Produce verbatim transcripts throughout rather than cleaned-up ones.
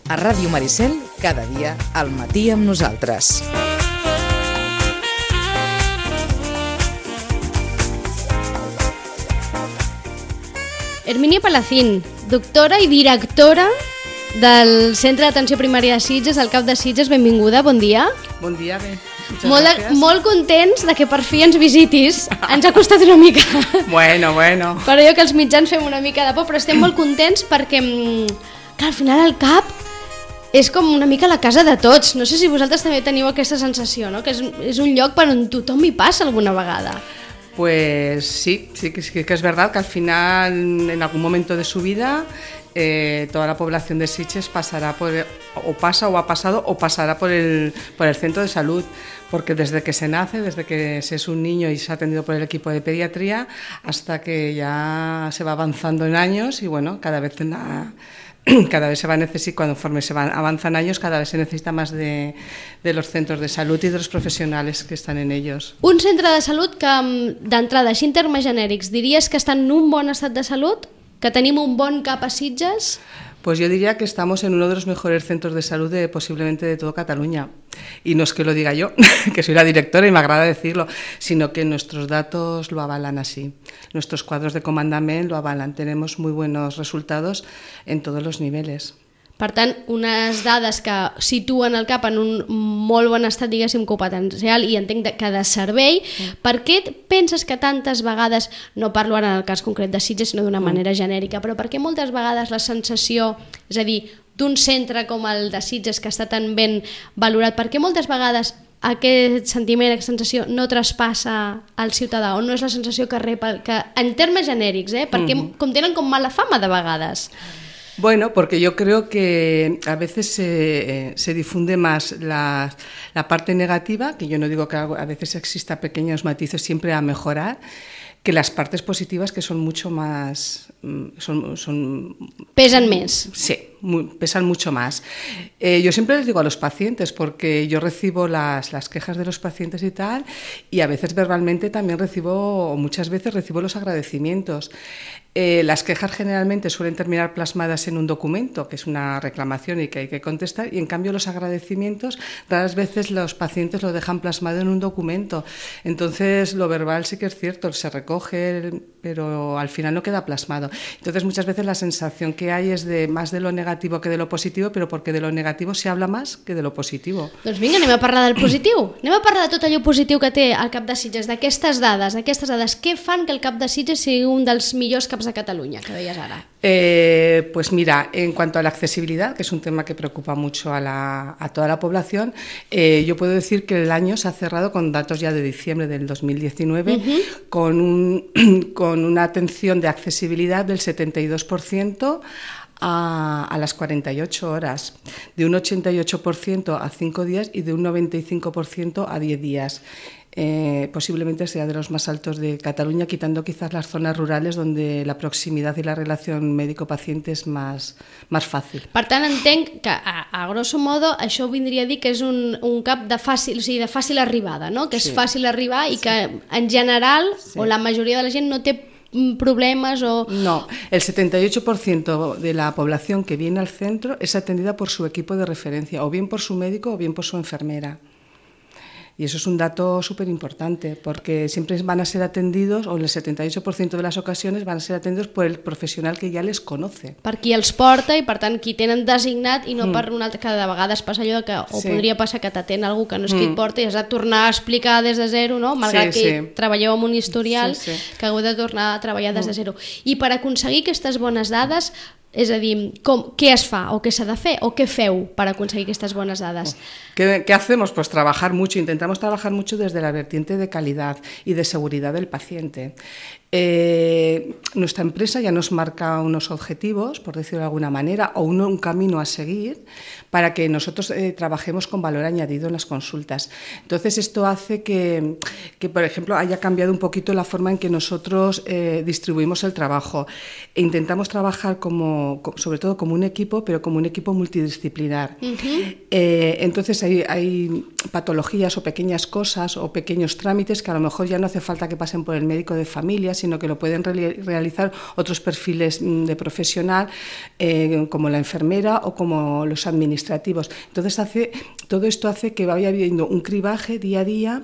A Ràdio Maricel, cada dia al matí amb nosaltres. Hermínia Palacín, doctora i directora del Centre d'Atenció Primària de Sitges, al CAP de Sitges, benvinguda, bon dia. Bon dia, bé. Molt, molt contents de que per fi ens visitis. Ens ha costat una mica. Bueno, bueno. Però jo que els mitjans fem una mica de por, però estem molt contents perquè, que al final el CAP és com una mica la casa de tots. No sé si vosaltres també teniu aquesta sensació, no? Que és, és un lloc per on tothom hi passa alguna vegada. Pues sí, sí que, sí que es verdad que al final, en algún momento de su vida, eh, toda la población de Sitges pasará por, o pasa o ha pasado o pasará por el, por el centro de salud, porque desde que se nace, desde que se es un niño y se ha atendido por el equipo de pediatría, hasta que ya se va avanzando en años y bueno, cada vez en la... cada vez se va a necesitar, conforme se van, avanzan años, cada vez se necesita más de, de los centros de salud y de los profesionales que están en ellos. Un centre de salut que, d'entrada, així en termes genèrics, diries que està en un bon estat de salut? Que tenim un bon CAP a Sitges? Pues yo diría que estamos en uno de los mejores centros de salud de, posiblemente de toda Cataluña. Y no es que lo diga yo, que soy la directora y me agrada decirlo, sino que nuestros datos lo avalan así. Nuestros cuadros de comandament lo avalan. Tenemos muy buenos resultados en todos los niveles. Per tant, unes dades que situen el CAP en un molt bon estat, diguéssim, competencial i entenc que de servei. Mm. Per què penses que tantes vegades, no parlo ara en el cas concret de Sitges, sinó d'una mm. manera genèrica, però per què moltes vegades la sensació, és a dir, d'un centre com el de Sitges que està tan ben valorat, per què moltes vegades aquest sentiment, aquesta sensació no traspassa al ciutadà, o no és la sensació que rep, el, que, en termes genèrics, eh? Perquè mm. com tenen com mala fama de vegades. Bueno, porque yo creo que a veces se, se difunde más la, la parte negativa, que yo no digo que a veces exista pequeños matices siempre a mejorar, que las partes positivas, que son mucho más... Son, son, pesan más. Sí, muy, pesan mucho más. Eh, yo siempre les digo a los pacientes, porque yo recibo las, las quejas de los pacientes y tal, y a veces verbalmente también recibo, o muchas veces recibo los agradecimientos. Eh, las quejas generalmente suelen terminar plasmadas en un documento, que es una reclamación y que hay que contestar, y en cambio los agradecimientos raras veces los pacientes lo dejan plasmado en un documento. Entonces lo verbal sí que es cierto, se recoge, pero al final no queda plasmado. Entonces muchas veces la sensación que hay es de más de lo negativo que de lo positivo, però perquè de lo negativo se habla más que de lo positivo. Doncs vinga, anem a parlar del positiu. Anem a parlar de tot allò positiu que té el CAP de Sitges, d'aquestes dades, aquestes dades. Què fan que el CAP de Sitges sigui un dels millors CAPs de Catalunya, que deies ara? Eh, pues mira, en cuanto a la accesibilidad, que es un tema que preocupa mucho a, la, a toda la población, eh, yo puedo decir que el año se ha cerrado con datos ya de diciembre del dos mil diecinueve, uh-huh. con, un, con una atención de accesibilidad del setenta y dos por ciento a, a las cuarenta y ocho horas, de un ochenta y ocho por ciento a cinco días y de un noventa y cinco por ciento a diez días. Eh, posiblemente sea de los más altos de Cataluña, quitando quizás las zonas rurales donde la proximidad y la relación médico-paciente és més, més fàcil. Per tant, entenc que, a, a grosso modo, això vindria a dir que és un, un CAP de fàcil, o sigui, de fàcil arribada, no? Que és sí. fàcil arribar i sí. que, en general, sí. o la majoria de la gent no té problemas o... No, el setenta y ocho por ciento de la población que viene al centro es atendida por su equipo de referencia, o bien por su médico o bien por su enfermera. Y eso es un dato súper importante, porque siempre van a ser atendidos, o en el setenta y ocho por ciento de las ocasiones van a ser atendidos por el profesional que ya les conoce. Per qui els porta i, per tant, qui tenen designat i no mm. per un altre, que de vegades passa allò que, o sí. podria passar que t'atén algú que no és mm. qui et porta i has de tornar a explicar des de zero, no? Malgrat sí, que sí. treballeu amb un historial, sí, sí. que heu de tornar a treballar des de zero. I per aconseguir aquestes bones dades, és a dir, com, què es fa o què s'ha de fer o què feu per aconseguir aquestes bones dades? ¿Qué, ¿Qué hacemos? Pues trabajar mucho, intentamos trabajar mucho desde la vertiente de calidad y de seguridad del paciente. Eh, nuestra empresa ya nos marca unos objetivos, por decirlo de alguna manera, o un, un camino a seguir para que nosotros eh, trabajemos con valor añadido en las consultas. Entonces esto hace que, que, por ejemplo, haya cambiado un poquito la forma en que nosotros eh, distribuimos el trabajo e intentamos trabajar como, sobre todo como un equipo, pero como un equipo multidisciplinar. Uh-huh. Eh, entonces hay, hay patologías o pequeñas cosas o pequeños trámites que a lo mejor ya no hace falta que pasen por el médico de familia, sino que lo pueden re- realizar otros perfiles de profesional, eh, como la enfermera o como los administrativos. Entonces, hace, todo esto hace que vaya habiendo un cribaje día a día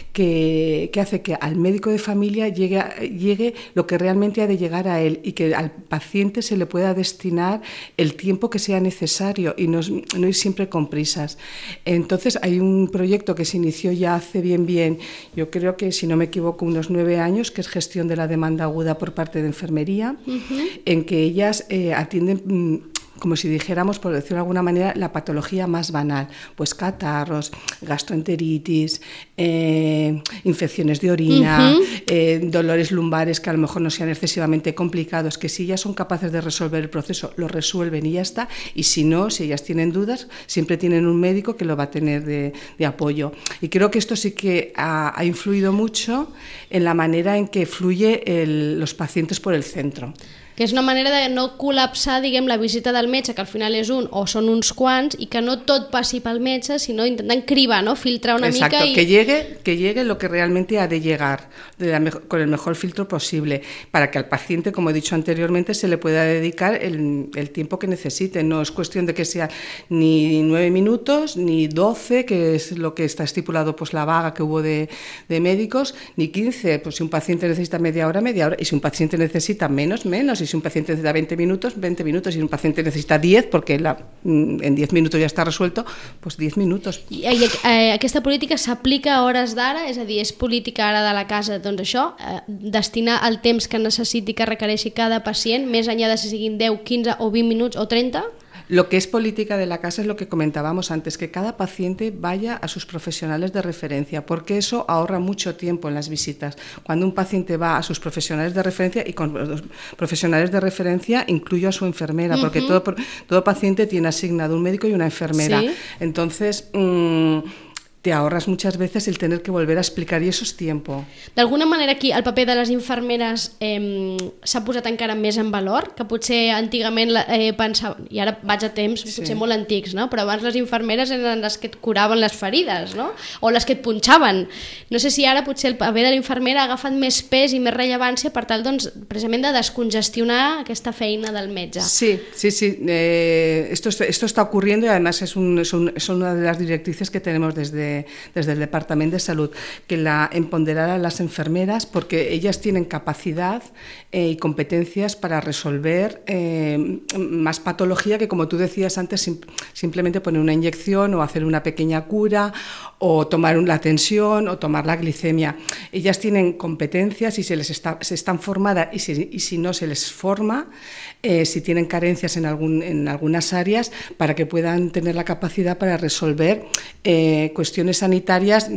que, que hace que al médico de familia llegue, llegue lo que realmente ha de llegar a él y que al paciente se le pueda destinar el tiempo que sea necesario y no, no ir siempre con prisas. Entonces, hay un proyecto que se inició ya hace bien, bien, yo creo que, si no me equivoco, unos nueve años, que es gestión de la demanda aguda por parte de enfermería, uh-huh. en que ellas eh, atienden, como si dijéramos, por decirlo de alguna manera, la patología más banal, pues catarros, gastroenteritis, eh, infecciones de orina, uh-huh. eh, dolores lumbares que a lo mejor no sean excesivamente complicados, que si ellas son capaces de resolver el proceso, lo resuelven y ya está, y si no, si ellas tienen dudas, siempre tienen un médico que lo va a tener de, de apoyo. Y creo que esto sí que ha, ha influido mucho en la manera en que fluye el, los pacientes por el centro. Que és una manera de no col·lapsar, diguem, la visita del metge, que al final és un o són uns quants, i que no tot passi pel metge, sinó intentant cribar, ¿no? Filtrar una Exacto, mica. Y... que llegue, que llegue lo que realmente ha de llegar, de la mejor, con el mejor filtro posible, para que al paciente, como he dicho anteriormente, se le pueda dedicar el, el tiempo que necesite. No es cuestión de que sea ni nueve minutos, ni doce, que es lo que está estipulado, pues la vaga que hubo de, de médicos, ni quince. Pues si un paciente necesita media hora, media hora, y si un paciente necesita menos, menos. Y si un paciente necesita veinte minutos, veinte minutos. Si un paciente necesita diez, porque la, en diez minutos ya está resuelto, pues diez minutos. I, i eh, aquesta política s'aplica a hores d'ara? És a dir, és política ara de la casa, doncs això, eh, destinar el temps que necessiti, que requereixi cada pacient, més enllà de si siguin deu, quinze o vint minuts o trenta? Lo que es política de la casa es lo que comentábamos antes, que cada paciente vaya a sus profesionales de referencia, porque eso ahorra mucho tiempo en las visitas. Cuando un paciente va a sus profesionales de referencia, y con los profesionales de referencia incluyo a su enfermera, uh-huh. porque todo, todo paciente tiene asignado un médico y una enfermera. ¿Sí? Entonces... Mmm, te ahorras muchas veces el tener que volver a explicar, i això és tiempo. D'alguna manera aquí el paper de les infermeres eh, s'ha posat encara més en valor, que potser antigament eh, pensava, i ara vaig a temps potser sí. molt antics, no? Però abans les infermeres eren les que et curaven les ferides, no? O les que et punxaven. No sé si ara potser el paper de l'infermera ha agafat més pes i més rellevància per tal, doncs, precisament de descongestionar aquesta feina del metge. Sí, sí, sí. Eh, esto, esto está ocurriendo y además es, un, es, un, es una de las directrices que tenemos desde desde el Departamento de Salud, que la empoderar a las enfermeras, porque ellas tienen capacidad eh, y competencias para resolver eh, más patología que, como tú decías antes, sim- simplemente poner una inyección o hacer una pequeña cura o tomar la tensión o tomar la glicemia. Ellas tienen competencias y se les está, se están formadas y si, y si no se les forma, eh, si tienen carencias en, algún, en algunas áreas, para que puedan tener la capacidad para resolver eh, cuestiones sanitarias,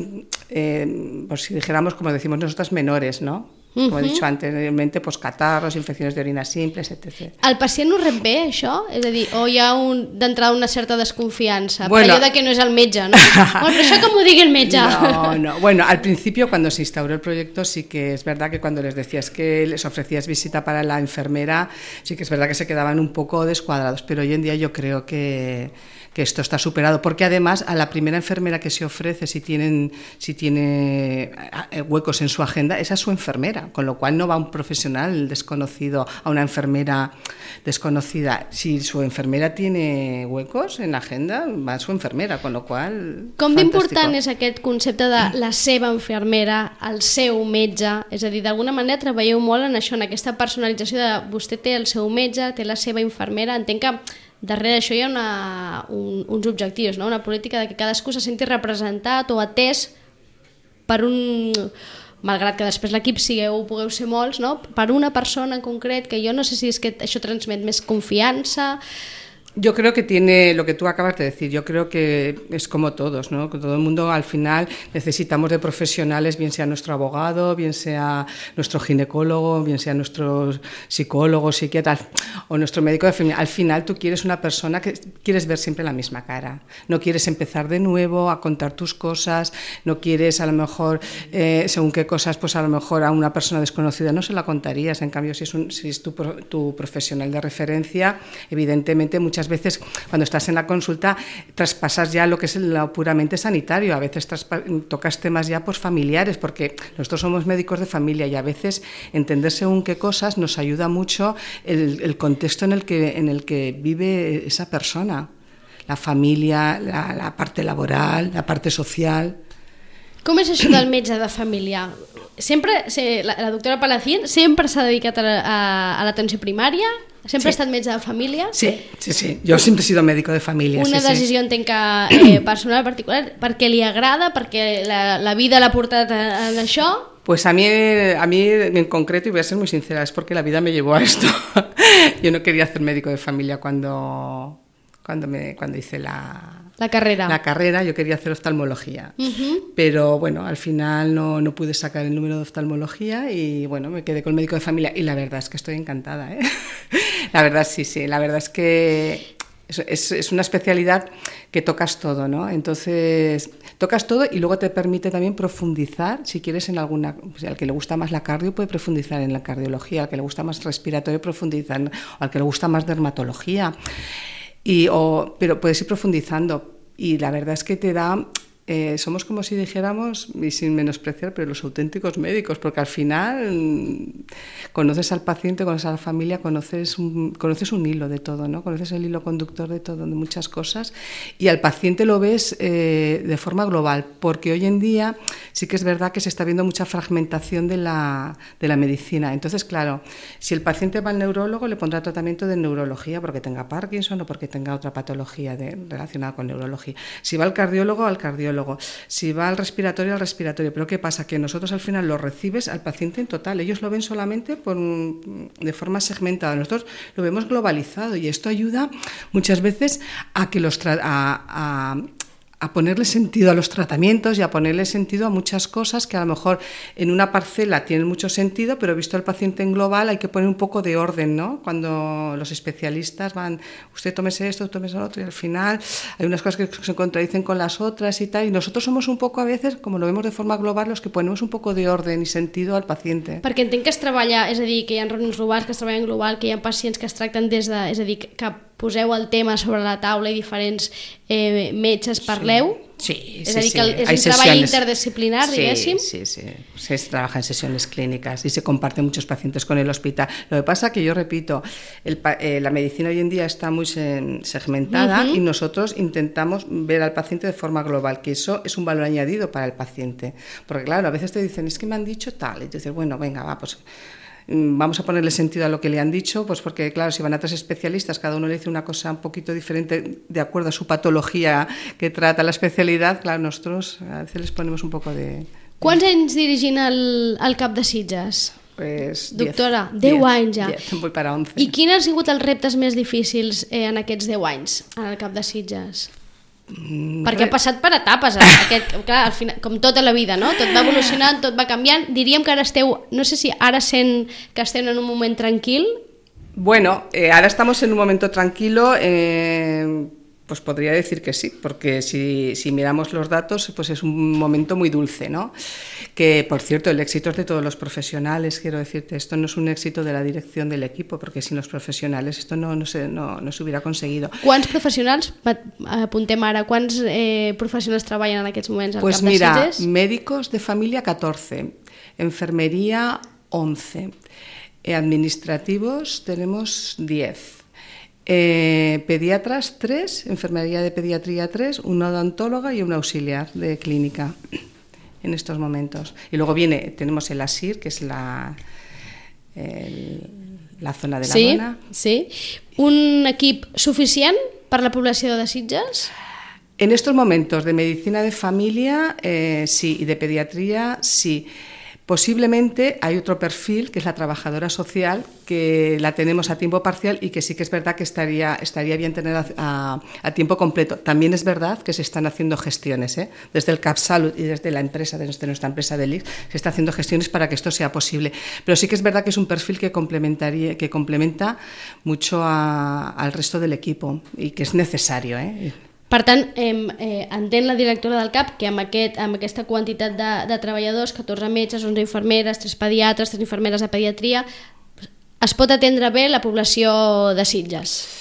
eh, por si dijéramos, como decimos nosotras, menores, ¿no? Como uh-huh. he dicho anteriormente, pues catarros, infecciones de orina simples, etcétera. El pacient ho rep bé, això? És a dir, o hi ha un, d'entrada una certa desconfiança, bueno, per allò de que no és el metge, no? Bueno, però això que m'ho digui el metge. No, no. Bueno, al principio, cuando se instauró el proyecto, sí que es verdad que cuando les decías que les ofrecías visita para la enfermera, sí que es verdad que se quedaban un poco descuadrados, pero hoy en día yo creo que... que esto está superado, porque además a la primera enfermera que se ofrece, si, tienen, si tiene huecos en su agenda, esa es su enfermera, con lo cual no va un profesional desconocido a una enfermera desconocida. Si su enfermera tiene huecos en la agenda, va a su enfermera, con lo cual... Com d'important és aquest concepte de la seva enfermera, el seu metge? És a dir, d'alguna manera treballeu molt en això, en aquesta personalització de vostè té el seu metge, té la seva infermera. Entenc que darrere d'això hi ha una, un, uns objectius, no? Una política de que cadascú se senti representat o atès per un... malgrat que després l'equip sigueu, pugueu ser molts, no? Per una persona en concret, que jo no sé si és que això transmet més confiança... Yo creo que tiene lo que tú acabas de decir, yo creo que es como todos, ¿no? Que todo el mundo al final necesitamos de profesionales, bien sea nuestro abogado, bien sea nuestro ginecólogo, bien sea nuestro psicólogo, psiquiatra o nuestro médico de familia. Al final tú quieres una persona que quieres ver siempre la misma cara, no quieres empezar de nuevo a contar tus cosas, no quieres a lo mejor, eh, según qué cosas, pues a lo mejor a una persona desconocida no se la contarías. En cambio, si es, un, si es tu, tu profesional de referencia, evidentemente muchas veces cuando estás en la consulta traspasas ya lo que es lo puramente sanitario, a veces tocas temas ya pues, familiares, porque nosotros somos médicos de familia y a veces entender según qué cosas nos ayuda mucho el, el contexto en el que, en el que vive esa persona, la familia, la, la parte laboral, la parte social. Com és això del metge de família? Sempre, la, la doctora Palacín sempre s'ha dedicat a, a, a l'atenció primària? Sempre sí. Ha estat metge de família? Sí, sí, sí. Yo siempre he sido médico de familia. Una sí, decisió sí. entenc que eh, personal particular, perquè li agrada, perquè la, la vida l'ha portat a, a això? Pues a mí, a mí en concreto, y voy a ser muy sincera, es porque la vida me llevó a esto. Yo no quería ser médico de familia cuando, cuando, me, cuando hice la... La carrera. La carrera, yo quería hacer oftalmología, uh-huh. pero bueno, al final no, no pude sacar el número de oftalmología y bueno, me quedé con el médico de familia y la verdad es que estoy encantada, ¿eh? La verdad sí, sí, la verdad es que es, es, es una especialidad que tocas todo, ¿no? Entonces, tocas todo y luego te permite también profundizar, si quieres en alguna, o sea, al que le gusta más la cardio puede profundizar en la cardiología, al que le gusta más respiratorio profundizar, o al que le gusta más dermatología. Y, o, pero puedes ir profundizando y la verdad es que te da, eh, somos como si dijéramos, y sin menospreciar, pero los auténticos médicos, porque al final mmm, conoces al paciente, conoces a la familia, conoces un, conoces un hilo de todo, ¿no? Conoces el hilo conductor de todo, de muchas cosas, y al paciente lo ves eh, de forma global, porque hoy en día sí que es verdad que se está viendo mucha fragmentación de la, de la medicina. Entonces, claro, si el paciente va al neurólogo, le pondrá tratamiento de neurología porque tenga Parkinson o porque tenga otra patología de, relacionada con neurología. Si va al cardiólogo, al cardiólogo. Si va al respiratorio, al respiratorio. Pero ¿qué pasa? Que nosotros al final lo recibes al paciente en total. Ellos lo ven solamente por un, de forma segmentada. Nosotros lo vemos globalizado y esto ayuda muchas veces a que los tra- a, a a ponerle sentido a los tratamientos y a ponerle sentido a muchas cosas que a lo mejor en una parcela tienen mucho sentido, pero visto al paciente en global hay que poner un poco de orden, ¿no? Cuando los especialistas van, usted tómese esto, tómese lo otro, y al final hay unas cosas que se contradicen con las otras y tal, y nosotros somos un poco a veces, como lo vemos de forma global, los que ponemos un poco de orden y sentido al paciente. Perquè entenc que es treballa, és a dir, que hi ha reunions globals, que es treballen global, que hi ha pacients que es tracten des de, és a dir, que poseu el tema sobre la taula i diferents eh, metges parleu. Sí, sí, és a dir, sí, que sí. és Hay un treball sesiones. interdisciplinar, sí, diguéssim. Sí, sí, se trabaja en sesiones clínicas y se comparten muchos pacientes con el hospital. Lo que pasa que yo repito, el, eh, la medicina hoy en día está muy se, segmentada uh-huh. y nosotros intentamos ver al paciente de forma global, que eso es un valor añadido para el paciente. Porque claro, a veces te dicen, es que me han dicho tal, y tú dices, bueno, venga, va, pues vamos a ponerle sentido a lo que le han dicho, pues porque claro, si van a tres especialistas, cada uno le dice una cosa un poquito diferente de acuerdo a su patología que trata la especialidad, claro, nosotros a veces les ponemos un poco de... Quants anys dirigint el, el CAP de Sitges? Pues doctora, deu anys ja. diez, voy para once. I quins han sigut els reptes més difícils eh, en aquests deu anys en el CAP de Sitges? Mm, perquè ha passat per etapes, aquest, clar, al final, com tota la vida, no? Tot va evolucionant, tot va canviant. Diríem que ara esteu, no sé si ara sent que esteu en un moment tranquil. Bueno, eh, ahora estamos en un momento tranquilo, eh, pues podría decir que sí, porque si, si miramos los datos, pues es un momento muy dulce, ¿no? Que, por cierto, el éxito es de todos los profesionales, quiero decirte, esto no es un éxito de la dirección del equipo, porque sin los profesionales esto no, no, se, no, no se hubiera conseguido. Quants professionals, apuntem ara, quants eh, professionals treballen en aquests moments al pues CAP de mira, Sitges? Médicos de familia catorce, enfermería once, eh, administrativos tenemos diez. Eh, pediatras tres, enfermería de pediatría tres, una odontóloga y una auxiliar de clínica en estos momentos. Y luego viene, tenemos el ASIR, que es la, el, la zona de la sí, dona. Sí, un equip suficient per la població de Sitges? En estos momentos de medicina de familia, eh, sí, y de pediatría, sí. Posiblemente hay otro perfil, que es la trabajadora social, que la tenemos a tiempo parcial y que sí que es verdad que estaría, estaría bien tener a, a, a tiempo completo. También es verdad que se están haciendo gestiones, ¿eh? Desde el CAP Salud y desde la empresa, desde nuestra empresa del I C S, se está haciendo gestiones para que esto sea posible. Pero sí que es verdad que es un perfil que, complementaría, que complementa mucho a, al resto del equipo y que es necesario, ¿eh? Per tant, eh, eh, entén la directora del CAP que amb, aquest, amb aquesta quantitat de, de treballadors, catorze metges, onze infermeres, tres pediatres, tres infermeres de pediatria, es pot atendre bé la població de Sitges?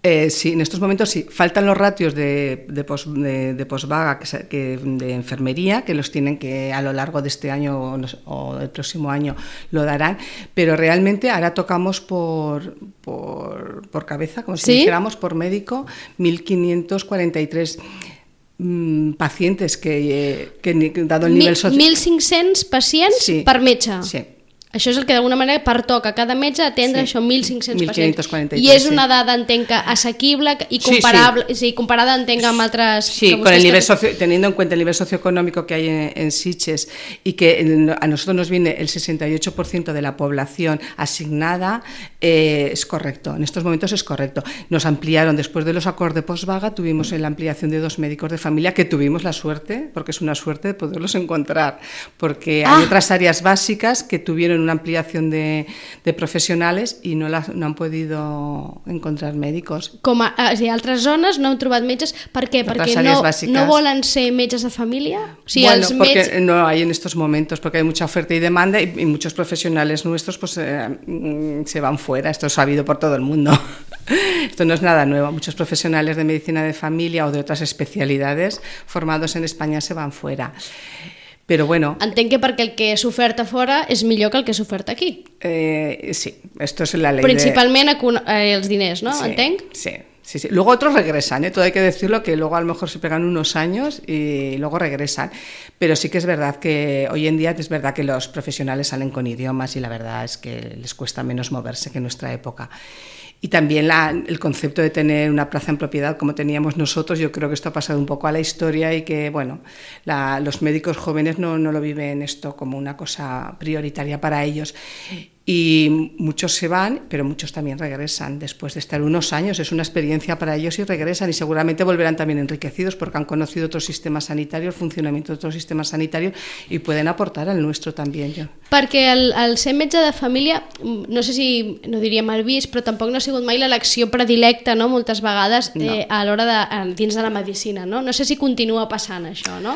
Eh, sí, en estos momentos sí. Faltan los ratios de, de, pos, de, de posvaga, que, que, de enfermería, que los tienen que a lo largo de este año o, o del próximo año lo darán, pero realmente ahora tocamos por, por, por cabeza, como si ¿Sí? dijéramos, por médico, mil quinientos cuarenta y tres mmm, pacientes que, que, dado el nivel social... mil cinc-cents pacients sí, per metge. Sí. Això és el que d'alguna manera pertoca a cada metge atendre sí, això mil cinc-cents pacients. I és una dada, entenc, assequible i comparable, sí, sí. Sí, comparada, entenc, amb altres... Sí, con el nivel socio, teniendo en cuenta el nivel socioeconómico que hay en, en Sitges y que a nosotros nos viene el sesenta y ocho por ciento de la población asignada, eh, es correcto, en estos momentos es correcto. Nos ampliaron, después de los acordes de posvaga, tuvimos la ampliación de dos médicos de familia, que tuvimos la suerte, porque es una suerte de poderlos encontrar, porque ah. hay otras áreas básicas que tuvieron una ampliación de, de professionals i no, la, no han podido encontrar médicos. Com a, a altres zones no han trobat metges, ¿per qué? Perquè no, no volen ser metges de família? O sigui, bueno, els porque metges... no hay en estos momentos, porque hay mucha oferta y demanda y, y muchos profesionales nuestros pues eh, se van fuera, esto es sabido por todo el mundo. Esto no es nada nuevo, muchos profesionales de medicina de familia o de otras especialidades formados en España se van fuera. Però bueno... Entenc que perquè el que s'oferta fora és millor que el que s'oferta aquí. Eh, sí, esto es la ley Principalment de... eh, els diners, ¿no? Sí, entenc? Sí, sí, sí. Luego otros regresan, ¿eh? Todo hay que decirlo, que luego a lo mejor se pegan unos años y luego regresan. Pero sí que es verdad que hoy en día es verdad que los profesionales salen con idiomas y la verdad es que les cuesta menos moverse que en nuestra época. Y también la, el concepto de tener una plaza en propiedad como teníamos nosotros, yo creo que esto ha pasado un poco a la historia y que, bueno, la, los médicos jóvenes no, no lo viven esto como una cosa prioritaria para ellos. Y muchos se van, pero muchos también regresan después de estar unos años. Es una experiencia para ellos y regresan y seguramente volverán también enriquecidos porque han conocido otros sistemas sanitarios, el funcionamiento de otros sistemas sanitarios y pueden aportar al nuestro también. Jo. Perquè el, el ser metge de família, no sé si, no diria mal vist, però tampoc no ha sigut mai l'elecció predilecta, no?, moltes vegades eh, no. a l'hora de, dins de la medicina, no? No sé si continua passant això, no?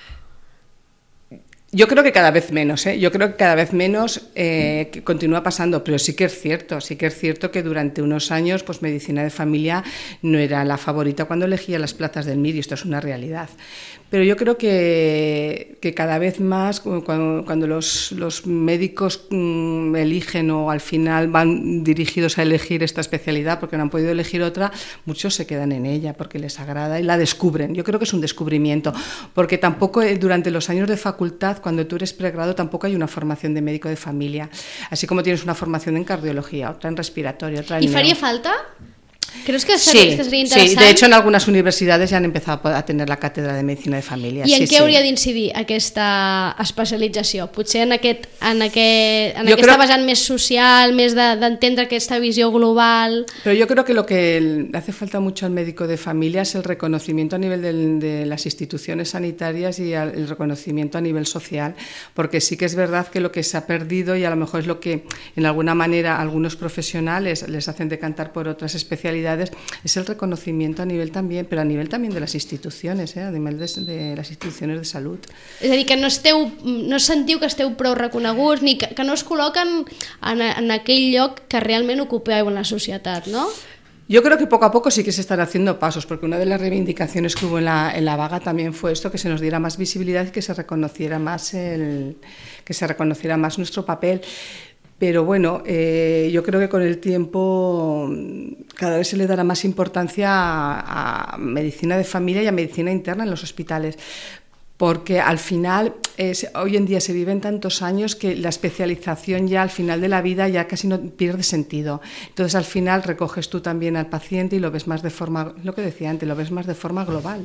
Yo creo que cada vez menos, ¿eh? Yo creo que cada vez menos eh, que continúa pasando, pero sí que es cierto, sí que es cierto que durante unos años pues medicina de familia no era la favorita cuando elegía las plazas del M I R y esto es una realidad. Pero yo creo que, que cada vez más, cuando, cuando los, los médicos mmm, eligen o al final van dirigidos a elegir esta especialidad porque no han podido elegir otra, muchos se quedan en ella porque les agrada y la descubren. Yo creo que es un descubrimiento, porque tampoco durante los años de facultad, cuando tú eres pregrado, tampoco hay una formación de médico de familia, así como tienes una formación en cardiología, otra en respiratorio, otra en... ¿Y faría falta? ¿Crees que sí, sería, que sería interesante? Sí, de hecho en algunas universidades ya han empezado a tener la càtedra de medicina de família. I en sí, què sí. hauria d'incidir aquesta especialització? Potser en, aquest, en, aquest, en aquesta creo... vessant més social, més d'entendre de, aquesta visió global... Pero yo creo que lo que le hace falta mucho al médico de familia es el reconocimiento a nivel de, de las instituciones sanitarias y el reconocimiento a nivel social, porque sí que es verdad que lo que se ha perdido y a lo mejor es lo que en alguna manera algunos profesionales les hacen decantar por otras especialidades es el reconocimiento a nivel también, pero a nivel también de las instituciones, eh, a nivel de, de las instituciones de salud. És a dir, que no, esteu, no sentiu que esteu prou reconeguts ni que, que no es col·loquen en, en aquell lloc que realment ocupeu en la societat, ¿no? Yo creo que poco a poco sí que se están haciendo pasos, porque una de las reivindicaciones que hubo en la, en la vaga también fue esto, que se nos diera más visibilidad y que se reconociera más, el, que se reconociera más nuestro papel. Pero bueno, eh, yo creo que con el tiempo cada vez se le dará más importancia a, a medicina de familia y a medicina interna en los hospitales, porque al final, eh, hoy en día se viven tantos años que la especialización ya al final de la vida ya casi no pierde sentido. Entonces al final recoges tú también al paciente y lo ves más de forma, lo que decía antes, lo ves más de forma global.